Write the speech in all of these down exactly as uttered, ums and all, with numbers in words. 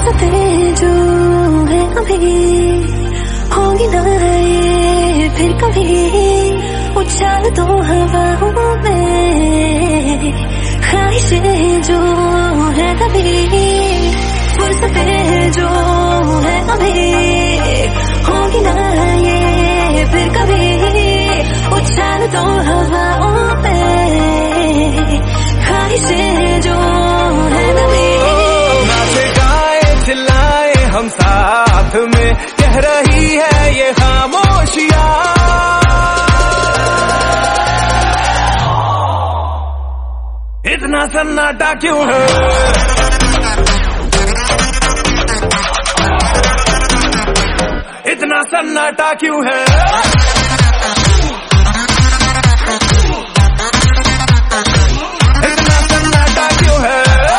फुर्सतें जो है अभी होंगी ना ये फिर कभी, उछाल दो हवाओं में ख्वाहिशें जो है अभी, फुर्सतें जो है अभी होंगी ना ये फिर कभी, उछाल दो हवाओं में ख्वाहिशें जो है अभी। नाचे गाए चिल्लाए हम साथ में, कह रही है ये खामोशियां, इतना सन्नाटा क्यों है, इतना सन्नाटा क्यों है, इतना सन्नाटा क्यों है,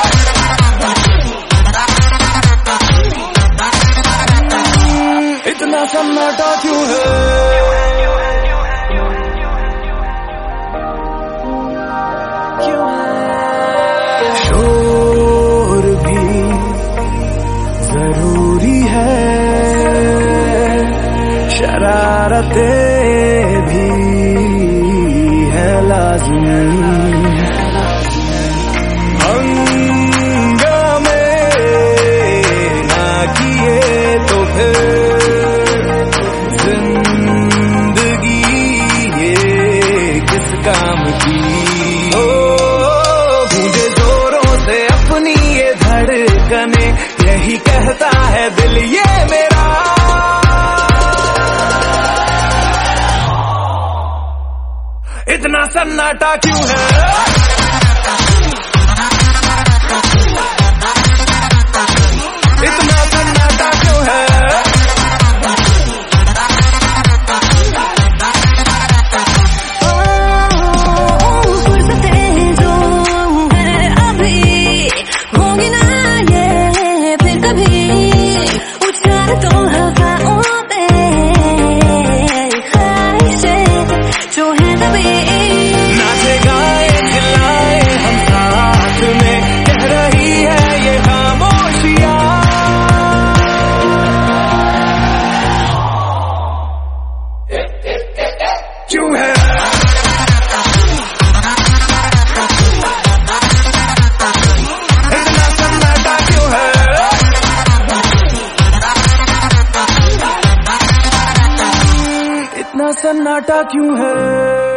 इतना सन्नाटा क्यों है। शोर भी जरूरी है, शरारतें भी है लाज़मी, हंगामे ना किए तो फिर जिंदगी ये किस काम की। ओ गूंजे जोरों से अपनी ये धड़कने, यही कहता है दिल ये मेरा, इतना सन्नाटा क्यों है, इतना सन्नाटा क्यों है, फुर्सतें जो है अभी होंगी ना ये फिर कभी, उछाल दो हवाओं में ख्वाहिशें जो है अभी। नाचे गाए चिल्लाए हम साथ में, कह रही है ये खामोशियां, क्यों है, इतना सन्नाटा क्यों है, इतना सन्नाटा क्यों है।